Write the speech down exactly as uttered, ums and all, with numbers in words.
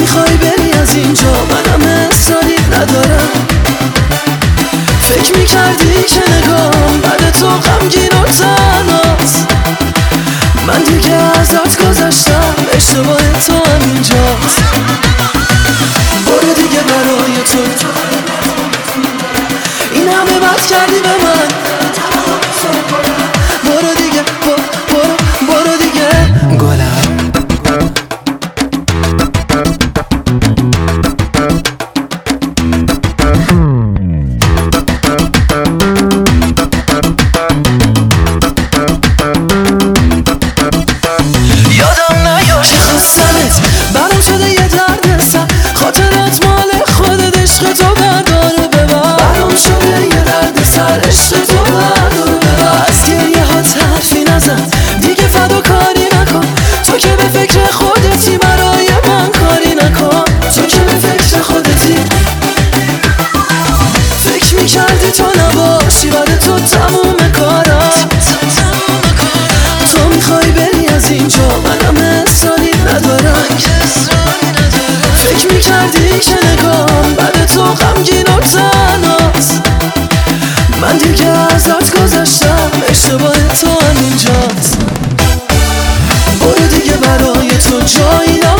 میخوای بری از اینجا، منم اصراری ندارم. فکر میکردی که نگام بعد تو غمگین و تنهاست. من دیگه ازت گذشتم، اشتباه تو همینجاست. برو دیگه برای تو این همه بد کردی به من. برو دیگه برو برو دیگه گلم. یادم نیاد چه خواستنت برام شده یه درد سر، خاطرات مال خودت، عشق تو بردار و ببر. برام شده یه درد سر، عشق تو بردار و ببر. از گریه ها حرفی نزن دیگه، فداکاری نکن. تو که به فکر خودتی، برای من کاری نکن. تو که به فکر خودتی، فکر میکردی تو نباشی بعد تو تموم کارم. تو میخوای بری از اینجا، منم اصراری ندارم. فکر میکردی که نگام بعد تو غمگین و تنهاست. من دیگه ازت گذشتم، اشتباه تو همینجاست. برو دیگه برای تو جایی